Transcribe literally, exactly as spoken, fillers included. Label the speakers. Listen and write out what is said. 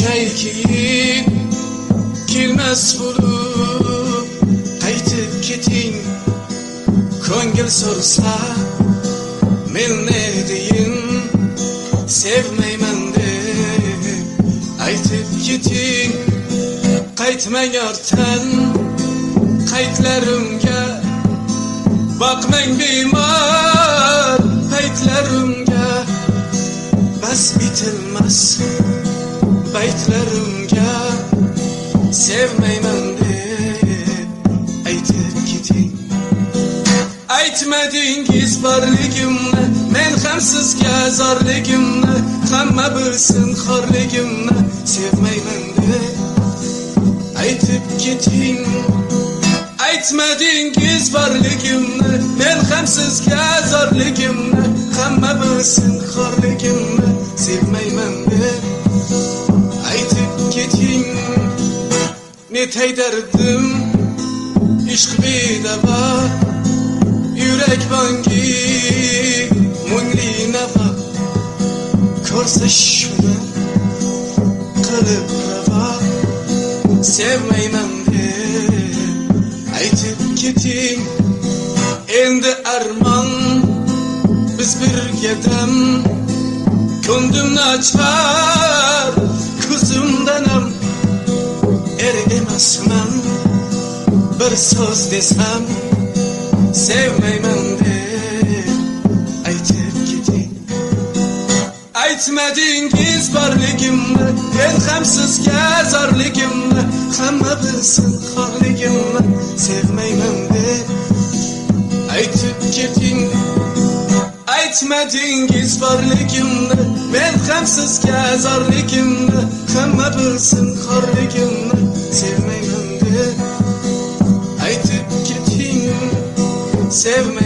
Speaker 1: Şunchayki kelmas bo'lib qaytib keting, ko'ngil so'rsa men ne deyin, sevmayman deb aytib keting. Qaytmang ortdan qaytlarimga, boqmang bemor paytlarimga, bas bitilmas baytlarimga, sevmayman deb aytib keting. Aytmadingiz borligimni, men ham sizga zorligimni, hamma bilsin xorligimni, sevmayman deb aytib keting. Aytmadingiz borligimni, men ham sizga zorligimni, hamma bilsin xorligimni, sevmayman deb aytib keting. Netay dardim ishq bedava, yurak bangi mungli nava, ko'rsa shuni qilib ravo, sevmayman deb aytib keting. Endi armon biz birga dam, ko'nglimni ochar ko'zimdan ham er emasman, bir so'z desam sevmayman deb aytib keting. Aytmadingiz borligimni, men ham sizga zorligimni, hamma bilsin xorligimni, sevmayman deb aytib keting. Aytmadingiz borligimni, men ham sizga zorligimni, hamma bilsin xorligimni, sevmayman deb aytib keting. Sevmayman